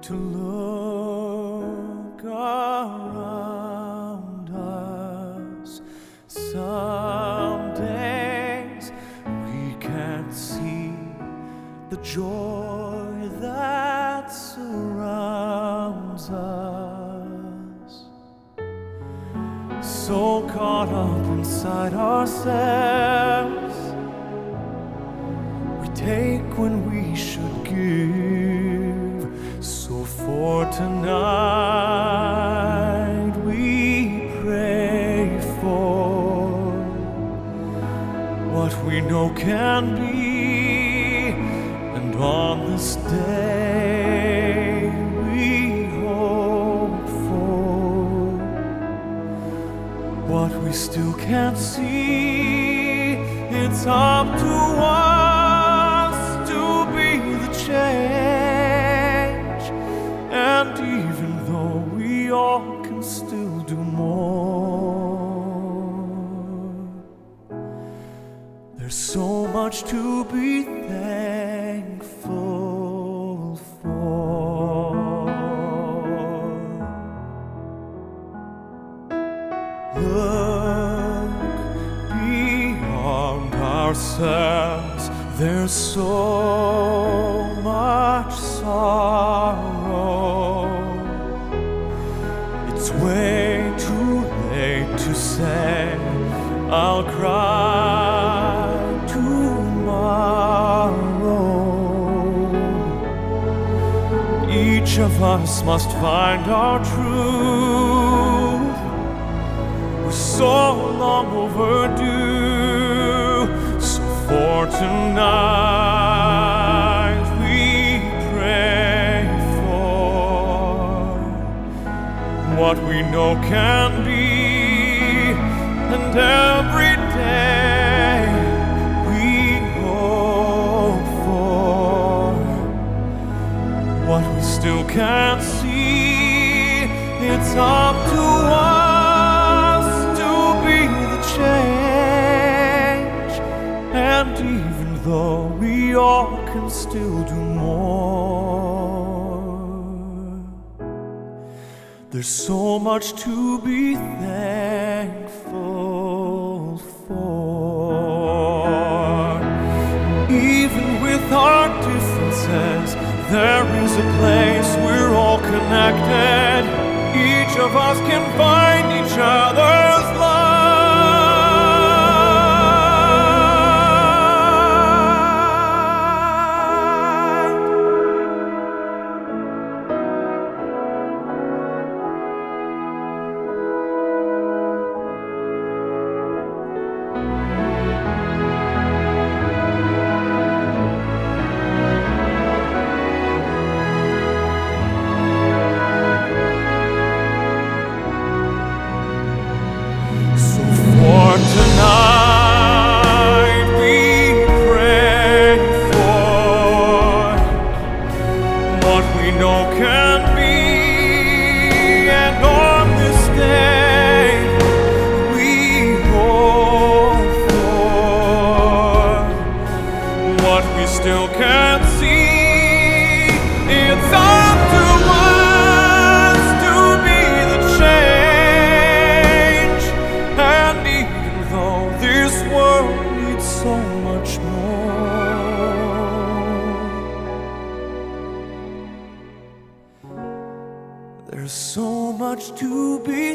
to look around us. Some days we can't see the joy that surrounds us. So caught up inside ourselves, we take when we should give. So for tonight we pray for what we know can be, and on this day we hope for what we still can't see. It's up to us to be the change, and even though we all can still do more, there's so much to be thankful for. Look beyond ourselves, there's so much sorrow. It's way too late to say I'll cry tomorrow. Each of us must find our truth. We're so long overdue. So for tonight we pray for what we know can be, and every day we hope for what we still can't see. It's up to us to be the change, and even though we all can still do more, there's so much to be thankful for. Even with our differences, there is a place we're all connected. Each of us can find each other's love. Tonight we pray for what we know can be, and on this day we hope for what we still can't see. It's up to us to be the change, and even though this world needs so much more, there's so much to be